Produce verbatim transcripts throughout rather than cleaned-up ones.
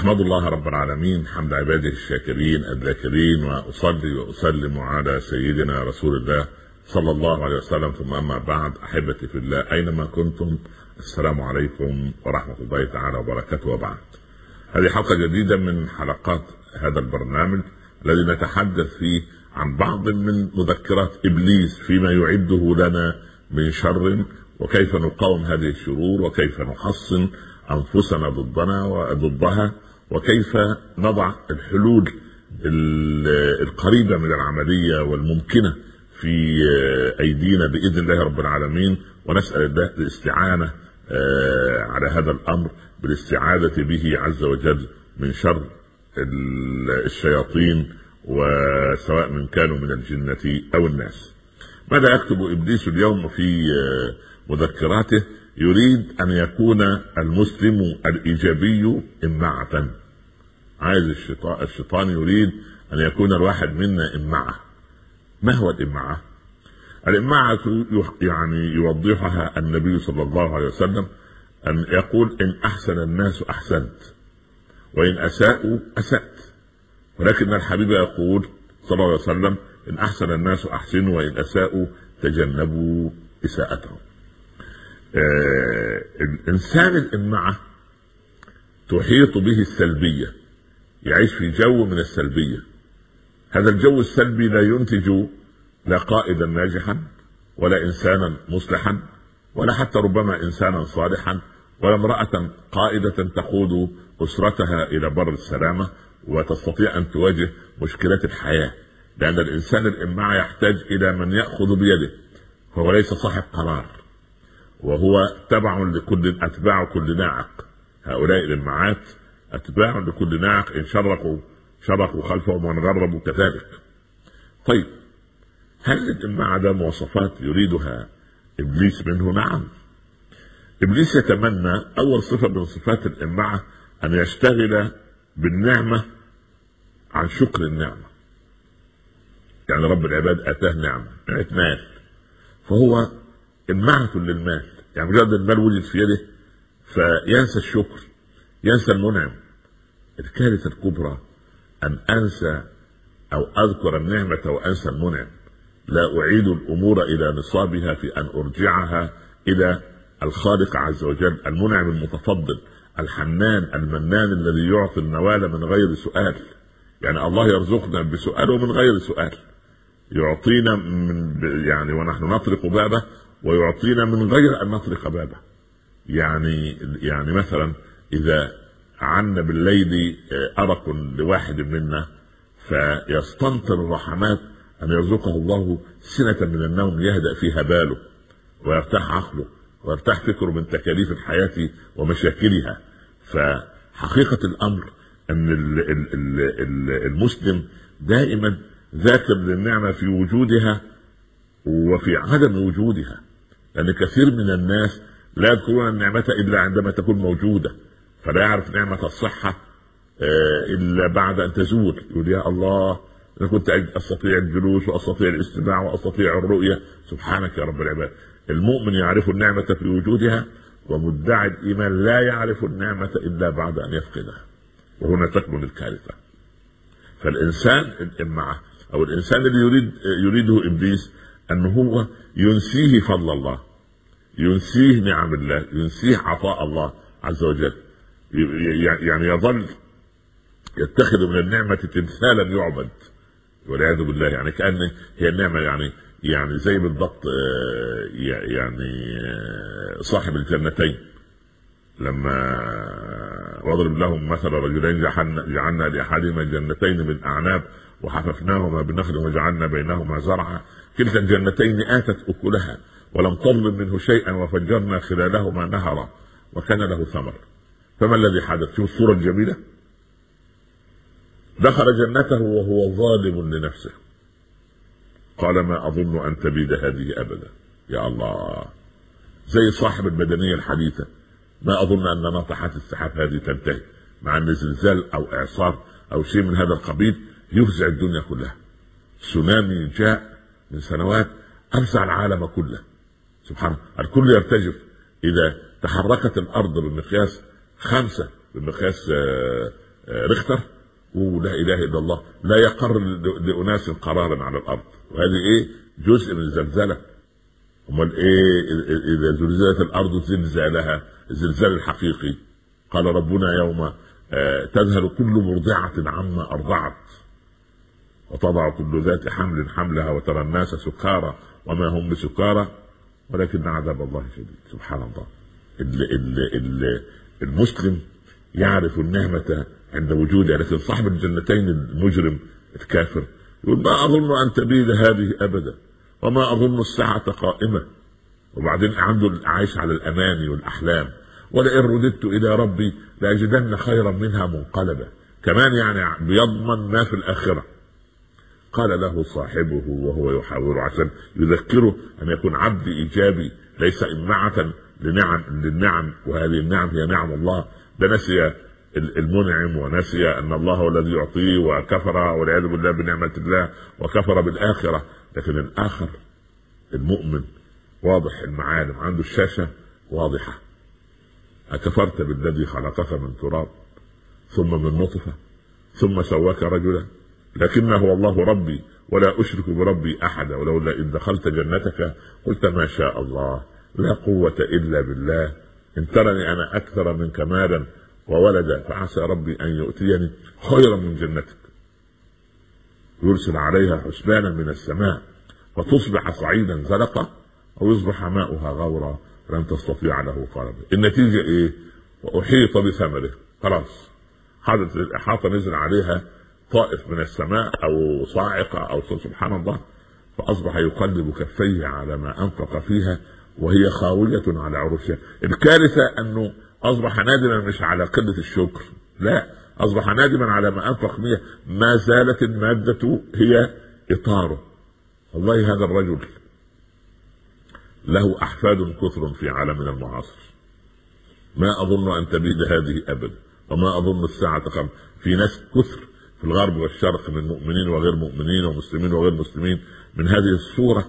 أحمد الله رب العالمين حمد عباده الشاكرين الذاكرين، وأصلي وأسلم على سيدنا رسول الله صلى الله عليه وسلم. ثم أما بعد، أحبتي في الله أينما كنتم، السلام عليكم ورحمة الله تعالى وبركاته. وبعد، هذه حلقة جديدة من حلقات هذا البرنامج الذي نتحدث فيه عن بعض من مذكرات إبليس فيما يعده لنا من شر، وكيف نقاوم هذه الشرور، وكيف نحصن أنفسنا ضدنا وضدها، وكيف نضع الحلول القريبة من العملية والممكنة في أيدينا بإذن الله رب العالمين. ونسأل الله الاستعانة على هذا الأمر بالاستعاذة به عز وجل من شر الشياطين، وسواء من كانوا من الجنة أو الناس. ماذا يكتب إبليس اليوم في مذكراته؟ يريد أن يكون المسلم الإيجابي إمعة. عايز الشيطان, الشيطان يريد أن يكون الواحد منا إمعة. ما هو الإمعة؟ الإمعة يعني يوضحها النبي صلى الله عليه وسلم أن يقول: إن أحسن الناس أحسنت، وإن أساءوا أسأت. ولكن الحبيب يقول صلى الله عليه وسلم: إن أحسن الناس أحسنوا، وإن أساءوا تجنبوا إساءتهم. آه الإنسان الإمعة تحيط به السلبية، يعيش في جو من السلبية. هذا الجو السلبي لا ينتج لا قائدا ناجحا، ولا إنسانا مصلحا، ولا حتى ربما إنسانا صالحا، ولا امرأة قائدة تقود أسرتها إلى بر السلامة وتستطيع أن تواجه مشكلات الحياة. لأن الإنسان الإمعة يحتاج إلى من يأخذ بيده، هو ليس صاحب قرار، وهو تبع لكل أتباع كل ناعق. هؤلاء الإمعات أتباع لكل ناعق، إن شرقوا شرقوا خلفهم، وإن غربوا كذلك. طيب، هل الإمعة ده مواصفات يريدها إبليس منه؟ نعم. إبليس يتمنى أول صفة من صفات الإمعة أن يشتغل بالنعمة عن شكر النعمة. يعني رب العباد أتاه نعمة، نعمة مال، فهو إمعة للمال. يعني مجرد المال وجد في يده فينسى الشكر، ينسى المنعم. الكارثة الكبرى أن أنسى أو أذكر النعمة وأنسى المنعم. لا أعيد الأمور إلى نصابها في أن أرجعها إلى الخالق عز وجل، المنعم المتفضل الحنان المنان الذي يعطي النوال من غير سؤال. يعني الله يرزقنا بسؤال ومن غير سؤال، يعطينا من يعني ونحن نطرق بابه، ويعطينا من غير أن نطرق بابه. يعني يعني مثلا إذا عنا بالليل أرق لواحد منا، فيستنطر الرحمات أن يرزقه الله سنة من النوم يهدأ فيها باله، ويرتاح عقله، ويرتاح فكره من تكاليف الحياة ومشاكلها. فحقيقة الأمر أن المسلم دائما ذاكر للنعمة في وجودها وفي عدم وجودها، لأن كثير من الناس لا يذكرون النعمة إلا عندما تكون موجودة، فلا يعرف نعمة الصحة إلا بعد أن تزول. يقول: يا الله، أنا كنت أستطيع الجلوس وأستطيع الاستماع وأستطيع الرؤية، سبحانك يا رب العباد. المؤمن يعرف النعمة في وجودها، ومدعي الإيمان لا يعرف النعمة إلا بعد أن يفقدها، وهنا تكمن الكارثة. فالإنسان الإمعة أو الإنسان اللي يريد يريده إبليس أنه هو ينسيه فضل الله، ينسيه نعم الله، ينسيه عطاء الله عز وجل. يعني يظل يتخذ من النعمة تمثالا يعبد والعياذ بالله. يعني كأن هي النعمة يعني يعني زي بالضبط يعني صاحب الجنتين لما وضرب لهم مثل رجلين جعلنا لأحدهما جنتين من أعناب وحففناهما بنخل وجعلنا بينهما زرعا كلتا الجنتين آتت أكلها ولم تظلم منه شيئا وفجرنا خلالهما نهرا وكان له ثمر. فما الذي حدث؟ شوف الصورة الجميلة. دخل جنته وهو ظالم لنفسه، قال: ما أظن أن تبيد هذه أبدا. يا الله، زي صاحب المدنية الحديثة: ما أظن أن ناطحات السحاب هذه تنتهي. مع أن زلزال أو إعصار أو شيء من هذا القبيل يفزع الدنيا كلها. تسونامي جاء من سنوات أفزع العالم كله، سبحان الله. الكل يرتجف إذا تحركت الأرض بمقياس خمسة، بمقياس ريختر ولا اله الا الله لا يقر لاناس قرارا على الارض، وهذه ايه جزء من الزلزله. امال ايه اذا زلزلت الارض زلزالها الزلزال الحقيقي؟ قال ربنا يوم تذهل كل مرضعه عما ارضعت وتضع كل ذات حمل حملها وترى الناس سكارى وما هم بسكارى ولكن عذاب الله شديد. سبحان الله. المسلم يعرف النعمة عند وجودها، لكن صاحب الجنتين المجرم الكافر يقول ما أظن أن تبيد هذه أبدا وما أظن الساعة قائمة، وبعدين عنده عايش على الأماني والأحلام، ولئن رددت إلى ربي لأجدن خيرا منها منقلبا، كمان يعني بيضمن ما في الآخرة. قال له صاحبه وهو يحاوره عشان يذكره أن يكون عبد إيجابي ليس إمعة لنعم للنعم، وهذه النعم هي نعم الله. ده نسي المنعم ونسي أن الله هو الذي يعطيه وكفر والعياذ بالله بنعمة الله وكفر بالآخرة. لكن الآخر المؤمن واضح المعالم، عنده الشاشة واضحة. أكفرت بالذي خلقك من تراب ثم من نطفة ثم سواك رجلا لكنه هو الله ربي ولا أشرك بربي أحدا ولولا إن دخلت جنتك قلت ما شاء الله لا قوة إلا بالله إن ترني أنا أكثر منك مالا وولدا فعسى ربي أن يؤتيني خيرا من جنتك يرسل عليها حسبانا من السماء وتصبح صعيدا زلقا أو يصبح ماؤها غورا لن تستطيع له طلبا. النتيجة إيه؟ وأحيط بثمره، خلاص حدث الإحاطة نزل عليها طائف من السماء أو صاعقة أو سبحان الله، فأصبح يقلب كفيه على ما أنفق فيها وهي خاوية على عروشها. الكارثة أنه أصبح نادما مش على قلة الشكر، لا، أصبح نادما على ما أنفق فيها، ما زالت المادة هي إطاره. والله هذا الرجل له أحفاد كثر في عالمنا المعاصر، ما أظن أن تبيد هذه أبدا وما أظن الساعة قم. في ناس كثر في الغرب والشرق من مؤمنين وغير مؤمنين ومسلمين وغير مسلمين من هذه الصورة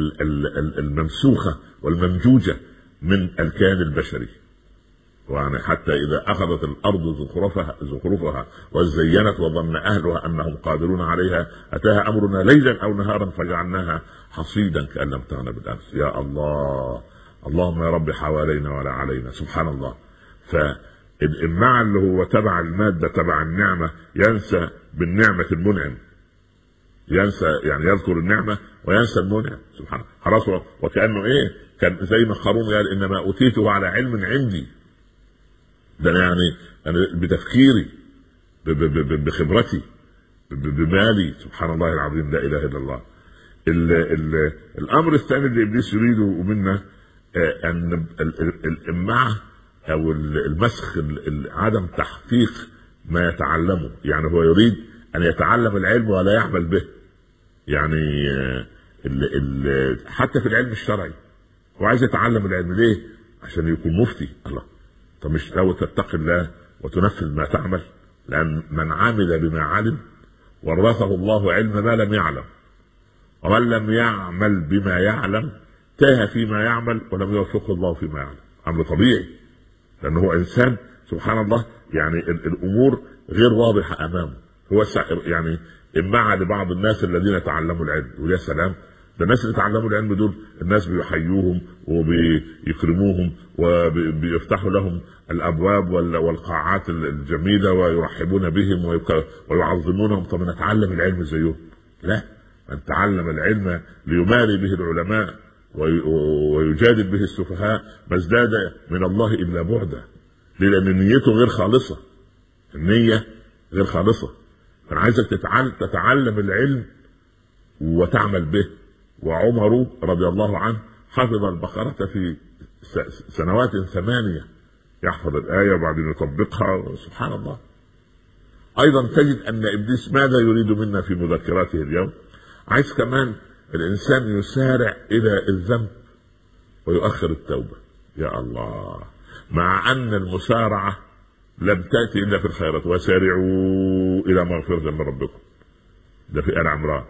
الممسوخة والممجوجة من الكيان البشري. يعني حتى إذا أخذت الأرض زخرفها, زخرفها وزينت وظن أهلها أنهم قادرون عليها أتاها أمرنا ليلا أو نهارا فجعلناها حصيدا كأن لم تغن بالأمس. يا الله، اللهم يا رب حوالينا ولا علينا. سبحان الله. فالإماع اللي هو تبع المادة تبع النعمة ينسى بالنعمة المنعم، ينسى يعني يذكر النعمة وينسى المنعم. سبحان الله. خلاص، وكأنه إيه كان زي ما قارون قال إنما أوتيته على علم عندي. ده يعني أنا بتفكيري بخبرتي بمالي. سبحان الله العظيم، لا إله إلا الله. ال ال الأمر الثاني اللي إبليس يريده منا أن الإمعة أو المسخ، عدم تحقيق ما يتعلمه. يعني هو يريد أن يتعلم العلم ولا يعمل به. يعني ال ال حتى في العلم الشرعي هو عايز يتعلم العلم. ليه؟ عشان يكون مفتي. الله، طب مش لو تتقي الله وتنفذ ما تعمل؟ لأن من عمل بما علم ورثه الله علم ما لم يعلم، ومن لم يعمل بما يعلم تاه فيما يعمل ولم يوفقه الله فيما يعلم. أمر طبيعي، لأنه هو إنسان سبحان الله. يعني الأمور غير واضحة أمامه. هو يعني إمع لبعض الناس الذين تعلموا العلم، ويا سلام، ده الناس اللي تعلموا العلم دول الناس بيحيوهم وبيكرموهم وبيفتحوا لهم الأبواب والقاعات الجميلة ويرحبون بهم ويعظمونهم. طب نتعلم العلم زيهم؟ لا، من تعلم العلم ليماري به العلماء ويجادل به السفهاء ما ازداد من الله إلا بعدا. لأن نيته غير خالصة، النية غير خالصة. أنا عايزك تتعلم, تتعلم العلم وتعمل به. وعمر رضي الله عنه حفظ البقرة في سنوات ثمانية، يحفظ الآية وبعدين يطبقها. سبحان الله. أيضا تجد أن إبليس ماذا يريد منا في مذكراته اليوم؟ عايز كمان الإنسان يسارع إلى الذنب ويؤخر التوبة. يا الله، مع أن المسارعة لم تأتي إلا في الخيرات. وسارعوا إلى مغفرة من ربكم، ده في آل عمران.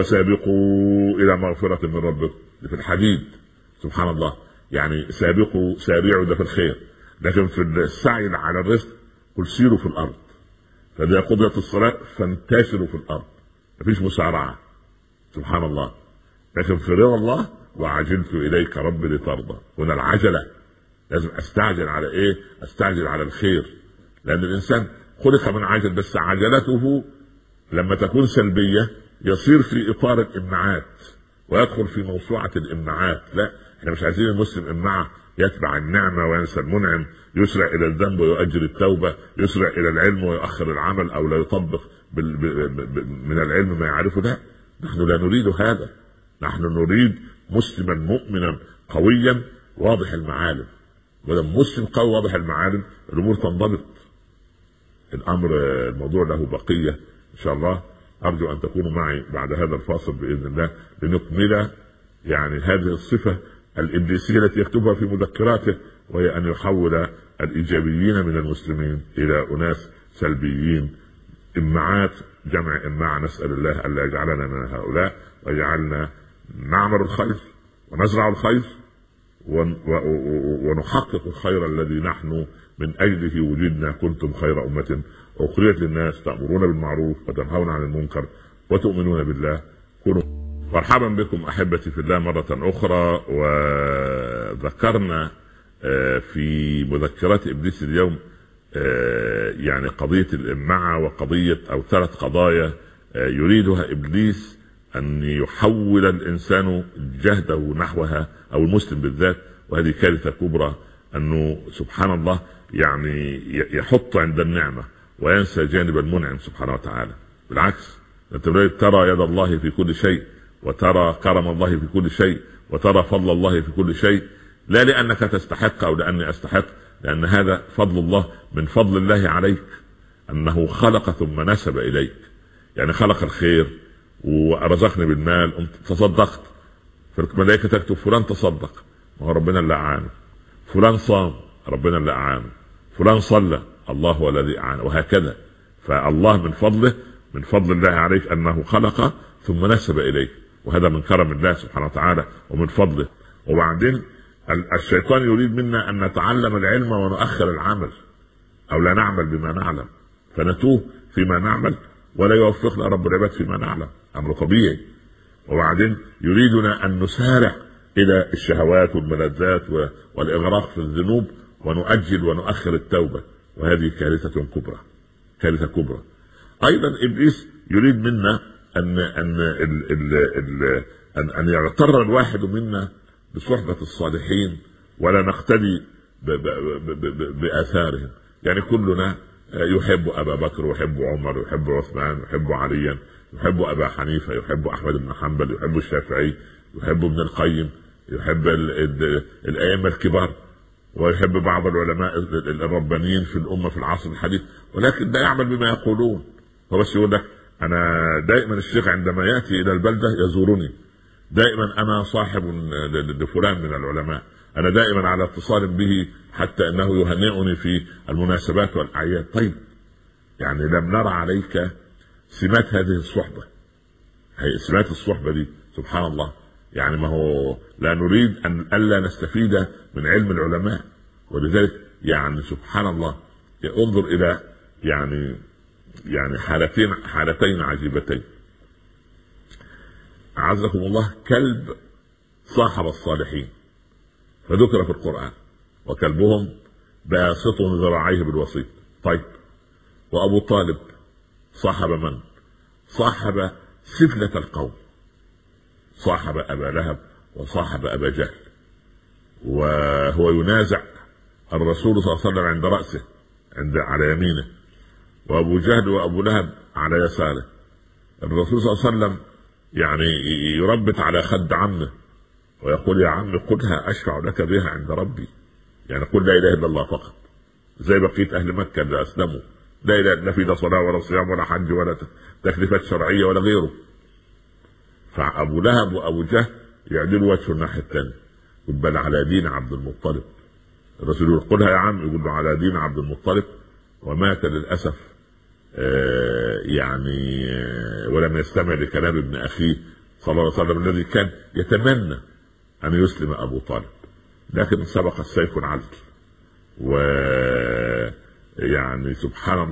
وسابقوا إلى مغفرة من ربكم، ده في الحديد. سبحان الله. يعني سابقوا سارعوا ده في الخير، لكن في السعي على الرزق قل سيروا في الأرض فإذا قضيت الصلاة فانتشروا في الأرض، مفيش مسارعة. سبحان الله. لكن في رضا الله وعجلت إليك ربي لترضى، هنا العجلة، لازم أستعجل على إيه؟ أستعجل على الخير، لأن الإنسان خلق من عجل، بس عجلته لما تكون سلبية يصير في إطار الإمعات ويدخل في موسوعة الإمعات. لا، احنا مش عايزين المسلم إمعة يتبع النعمة وينسى المنعم، يسرع إلى الذنب ويؤجل التوبة، يسرع إلى العلم ويؤخر العمل، أو لا يطبق بال... ب... ب... من العلم ما يعرفه. لا، نحن لا نريد هذا. نحن نريد مسلما مؤمنا قويا واضح المعالم، ولما مسلم قوي واضح المعالم الأمور تنضبط. الأمر الموضوع له بقية إن شاء الله. أرجو أن تكونوا معي بعد هذا الفاصل بإذن الله لنكمل يعني هذه الصفة الإبليسية التي يكتبها في مذكراته، وهي أن يحول الإيجابيين من المسلمين إلى أناس سلبيين. إمعات، جمع إماع، نسأل الله أن لا يجعلنا من هؤلاء، ويجعلنا نعمل الخير ونزرع الخير ونحقق الخير الذي نحن من أجله وجدنا. كنتم خير أمة أخرجت للناس تأمرون بالمعروف وتنهون عن المنكر وتؤمنون بالله. كونوا مرحبا بكم أحبتي في الله مرة أخرى. وذكرنا في مذكرات إبليس اليوم يعني قضية الإمعة، وقضية أو ثلاث قضايا يريدها إبليس أن يحول الإنسان جهده نحوها، أو المسلم بالذات. وهذه كارثة كبرى، أنه سبحان الله يعني يحط عند النعمة وينسى جانب المنعم سبحانه وتعالى. بالعكس، أنت ترى يد الله في كل شيء، وترى كرم الله في كل شيء، وترى فضل الله في كل شيء، لا لأنك تستحق أو لأني أستحق، لأن هذا فضل الله. من فضل الله عليك أنه خلق ثم نسب إليك، يعني خلق الخير ورزقني بالمال، تصدقت، فالملائكة تكتب فلان تصدق، ما هو ربنا اللي أعانه. فلان صام، ربنا اللي أعانه. فلان صلى، الله هو الذي أعانه، وهكذا. فالله من فضله، من فضل الله عليك أنه خلق ثم نسب إليك، وهذا من كرم الله سبحانه وتعالى ومن فضله. وبعدين الشيطان يريد منا أن نتعلم العلم ونؤخر العمل، أو لا نعمل بما نعلم فنتوه فيما نعمل، ولا يوفقنا رب العباد فيما نعلم، أمر طبيعي. وبعدين يريدنا أن نسارع إلى الشهوات والملذات والإغراق في الذنوب، ونؤجل ونؤخر التوبة، وهذه كارثة كبرى، كارثة كبرى. أيضا إبليس يريد منا أن أن ال ال ال أن, أن يغتر الواحد منا بصحبة الصالحين ولا نقتدي بآثارهم. يعني كلنا يحب أبا بكر، ويحب عمر، ويحب عثمان، ويحب عليا، يحب أبا حنيفة، يحب أحمد بن حنبل، يحب الشافعي، يحب ابن القيم، يحب الأئمة الكبار، ويحب بعض العلماء الربانيين في الأمة في العصر الحديث، ولكن لا يعمل بما يقولون. هو بس يقول لك أنا دائما الشيخ عندما يأتي إلى البلدة يزورني، دائما أنا صاحب لفلان من العلماء، أنا دائما على اتصال به، حتى أنه يهنئني في المناسبات والأعياد. طيب، يعني لم نرى عليك سمات هذه الصحبة، هي سمات الصحبة دي سبحان الله. يعني ما هو لا نريد أن ألا نستفيد من علم العلماء، ولذلك يعني سبحان الله انظر إلى يعني يعني حالتين حالتين عجيبتين. أعزكم الله، كلب صاحب الصالحين فذكر في القرآن، وكلبهم باسط ذراعيه بالوسيط. طيب، وأبو طالب صاحب من؟ صاحب سفلة القوم، صاحب أبا لهب وصاحب أبا جهل، وهو ينازع الرسول صلى الله عليه وسلم عند رأسه، عند على يمينه، وأبو جهل وأبو لهب على يساره. الرسول صلى الله عليه وسلم يعني يربط على خد عمه ويقول يا عم قلها أشفع لك بها عند ربي، يعني قل لا إله إلا الله فقط، زي بقية أهل مكة اللي أسلموا، لا إله إلا في لا صلاة ولا صيام ولا حج ولا تكليفات شرعية ولا غيره. فأبو لهب وأبو جهل يعدلوا وجهه الناحية الثانية، يقول بل على دين عبد المطلب. الرسول يقول قلها يا عم، يقول له على دين عبد المطلب، ومات للأسف آه يعني آه ولم يستمع لكلام ابن أخيه صلى الله عليه وسلم الذي كان يتمنى أن يسلم أبو طالب، لكن سبق السيف العدل. ويعني سبحان الله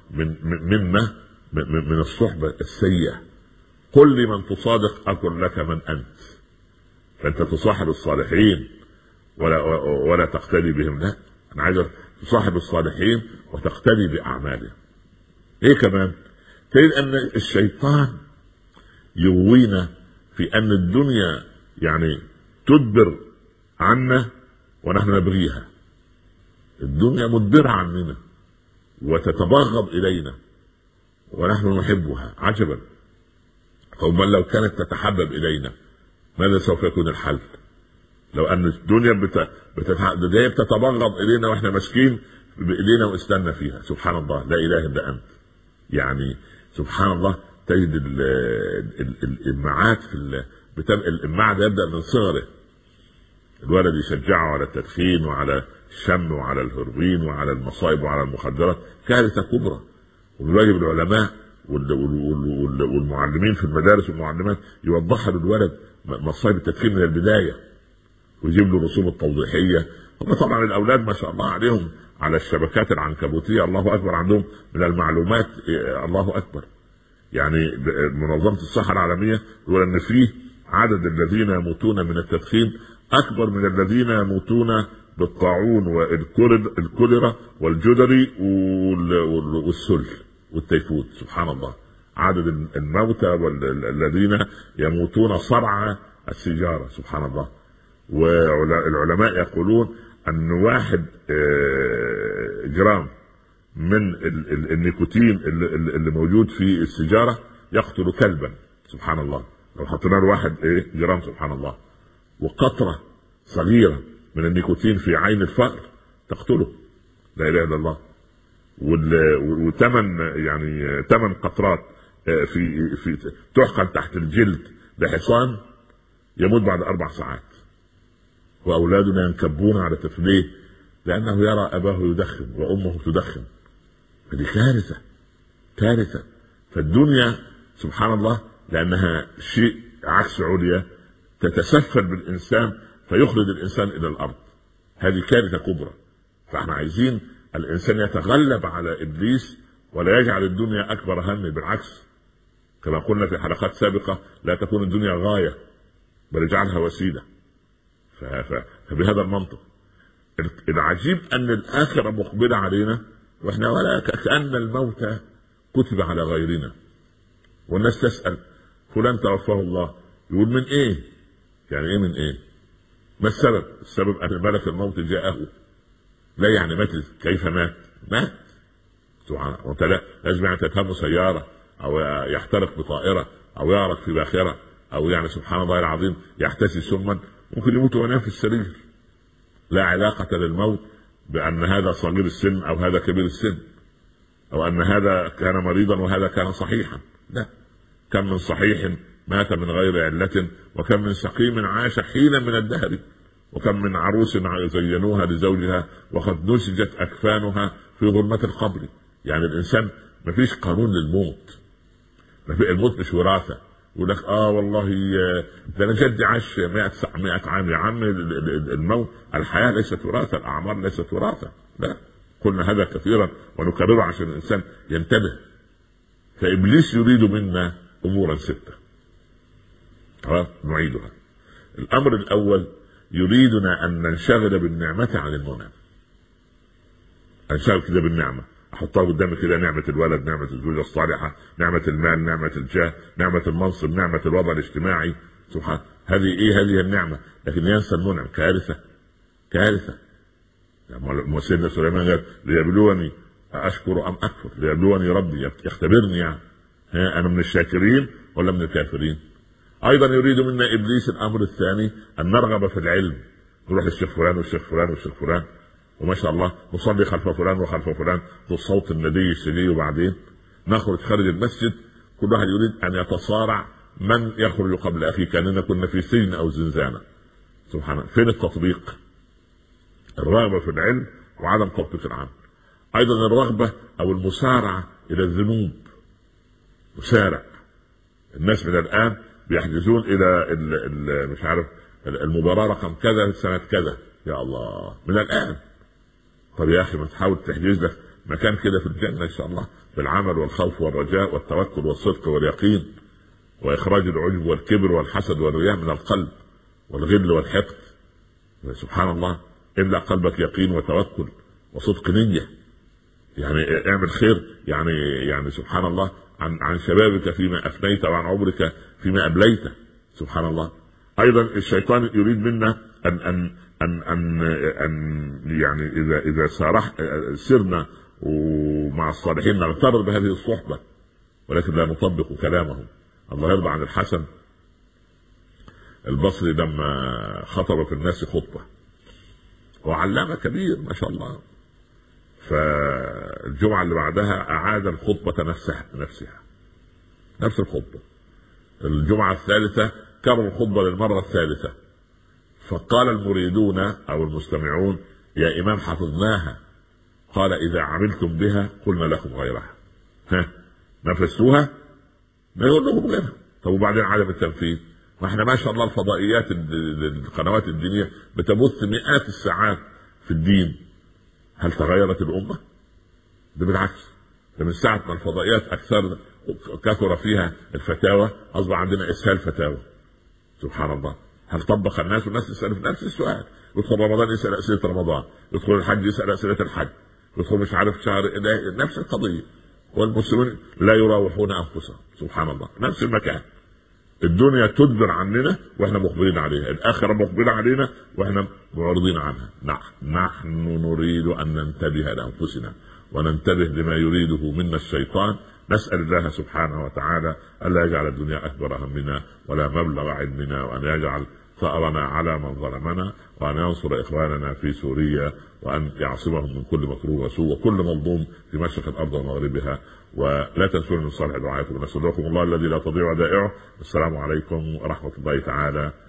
من منا من الصحبة السيئة. قل لمن تصادق أقول لك من أنت. فأنت تصاحب الصالحين ولا ولا تقتدي بهم، لا، أنا عايز تصاحب الصالحين وتقتدي بأعمالهم. إيه كمان؟ تجد أن الشيطان يغوينا في أن الدنيا يعني تدبر عنا ونحن نبغيها. الدنيا مدبرة عننا وتتبغض إلينا ونحن نحبها. عجبا، فما لو كانت تتحبب إلينا ماذا سوف يكون الحل؟ لو أن الدنيا بت... بت... بتتبغض إلينا وإحنا ماسكين بإيدينا واستنى فيها. سبحان الله، لا إله إلا أنت. يعني سبحان الله، تجد المعاد في المعاد يبدأ من صغره. الولد يشجعه على التدخين وعلى الشم وعلى الهروين وعلى المصائب وعلى المخدرات، كارثة كبرى. وواجب العلماء والمعلمين في المدارس والمعلمات يوضحوا للولد مصائب التدخين من البداية ويجيب له الرسوم التوضيحية. هم طبعا الأولاد ما شاء الله عليهم على الشبكات العنكبوتية الله أكبر، عندهم من المعلومات الله أكبر. يعني منظمة الصحة العالمية يقول أن فيه عدد الذين يموتون من التدخين أكبر من الذين يموتون بالطاعون والكوليرا والجدري والسل والتيفود. سبحان الله، عدد الموتى والذين يموتون صرع السيجارة. سبحان الله. والعلماء يقولون أن واحد جرام من النيكوتين اللي موجود في السيجارة يقتل كلبا. سبحان الله. لو حطينا له واحد جرام سبحان الله، وقطرة صغيرة من النيكوتين في عين الفأر تقتله. لا إله إلا الله. وثمن يعني ثمن قطرات في في تحقن تحت الجلد لحصان يموت بعد أربع ساعات. وأولادنا ينكبون على تفليه لأنه يرى أباه يدخن وأمه تدخن. هذه كارثة كارثة. فالدنيا سبحان الله لأنها شيء عكس عليا تتسفل بالإنسان فيخرج الإنسان إلى الأرض. هذه كارثة كبرى. فاحنا عايزين الإنسان يتغلب على إبليس ولا يجعل الدنيا أكبر هم، بالعكس كما قلنا في حلقات سابقة لا تكون الدنيا غاية بل اجعلها وسيلة. فبهذا المنطق العجيب أن الآخرة مقبلة علينا وإحنا ولا كأن الموت كتب على غيرنا. والناس تسأل فلان توفاه الله، يقول من إيه؟ يعني إيه من إيه؟ ما السبب؟ السبب أن ملك الموت جاءه. لا يعني مات كيف مات؟ مات. وانت لا لازم يعني تتهم سيارة أو يحترق بطائرة أو يعرق في باخرة أو يعني سبحان الله العظيم يحتسي سما، ممكن يموت وينام في السرير. لا علاقة للموت بأن هذا صغير السن أو هذا كبير السن أو أن هذا كان مريضا وهذا كان صحيحا. لا، كم من صحيح مات من غير علة وكم من سقيم عاش حينا من الدهر وكم من عروس زينوها لزوجها وقد نسجت أكفانها في ظلمة القبر. يعني الإنسان ما فيش قانون للموت. ما في الموت مش وراثة. يقول لك اه والله ده انا جدي عاش مئة عام. يا عم الموت الحياة ليست وراثة، الأعمار ليست وراثة. لا، قلنا هذا كثيرا ونكرره عشان الإنسان ينتبه. فإبليس يريد منا أمورا ستة نعيدها. الأمر الأول يريدنا أن ننشغل بالنعمة عن المنعم. انشغل كده بالنعمة، احطها قدامي كده، نعمة الولد، نعمة الزوجة الصالحة، نعمة المال، نعمة الجاه، نعمة المنصب، نعمة الوضع الاجتماعي. سبحان هذه ايه؟ هذه النعمة. لكن ينسى المنعم. كارثة كارثة. يعني سيدنا سليمان قال ليبلوني أشكر أم أكفر، ليبلوني ربي يختبرني. يعني ها أنا من الشاكرين ولا من الكافرين؟ أيضا يريد منا إبليس الأمر الثاني أن نرغب في العلم، نروح الشيخ فلان والشيخ فلان والشيخ فلان وما شاء الله نصلي خلف فلان وخلف فلان بالصوت الندي السجي، وبعدين نخرج خارج المسجد كل واحد يريد أن يتصارع من يخرج قبل أخيه، كأننا كنا في سجن أو زنزانة. سبحان الله. فين التطبيق؟ الرغبة في العلم وعدم تطبيق العمل. أيضا الرغبة أو المسارعة إلى الذنوب. مسارع. الناس من الآن بيحجزون إلى ال ال مش عارف المباراة رقم كذا سنة كذا. يا الله، من الآن. طب يا أخي ما تحاول تحجز لك مكان كده في الجنه ان شاء الله، بالعمل والخوف والرجاء والتوكل والصدق واليقين، واخراج العجب والكبر والحسد والرياء من القلب والغل والحقد. سبحان الله، املأ قلبك يقين وتوكل وصدق نية. يعني اعمل خير، يعني يعني سبحان الله، عن عن شبابك فيما افنيت وعن عمرك فيما ابليت. سبحان الله. ايضا الشيطان يريد منا ان ان ان ان, أن يعني اذا اذا سارح سرنا ومع الصالحين نغتر بهذه الصحبه، ولكن لا نطبق كلامهم. الله يرضى عن الحسن البصري لما خطب في الناس خطبه، وعلامه كبير ما شاء الله، فالجمعه اللي بعدها اعاد الخطبه نفسها نفسها نفس الخطبه. الجمعه الثالثه كرر الخطبه للمره الثالثه، فقال المريدون او المستمعون: يا امام حفظناها. قال: اذا عملتم بها قلنا لكم غيرها. ها نفسوها؟ ما يقول لهم غيرها. طب وبعدين عدم التنفيذ؟ ما احنا ما شاء الله الفضائيات القنوات الدينيه بتبث مئات الساعات في الدين. هل تغيرت الامه؟ ده بالعكس، ده من ساعه ما الفضائيات اكثر كثر فيها الفتاوى اصبح عندنا اسهال فتاوى. سبحان الله. هل طبق الناس؟ والناس يسأل نفس السؤال. يدخل رمضان يسأل أسئلة رمضان، يدخل الحج يسأل أسئلة الحج، يدخل مش عارف شهر نفس القضية. والمسلمين لا يراوحون أنفسهم. سبحان الله، نفس المكان. الدنيا تدبر عننا واحنا مخبرين عليها، الآخرة مخبرين علينا واحنا معرضين عنها. نحن نريد أن ننتبه لأنفسنا وننتبه لما يريده منا الشيطان. نسأل الله سبحانه وتعالى ألا يجعل الدنيا أكبر همنا ولا مبلغ علمنا، وأن يجعل ثأرنا على من ظلمنا، وأن ينصر إخواننا في سوريا، وأن يعصمهم من كل مكروه وسوء وكل مظلوم في مشرق الأرض ومغربها. ولا تنسوا من صالح دعائكم، ونستودعكم الله الذي لا تضيع ودائعه. السلام عليكم ورحمة الله تعالى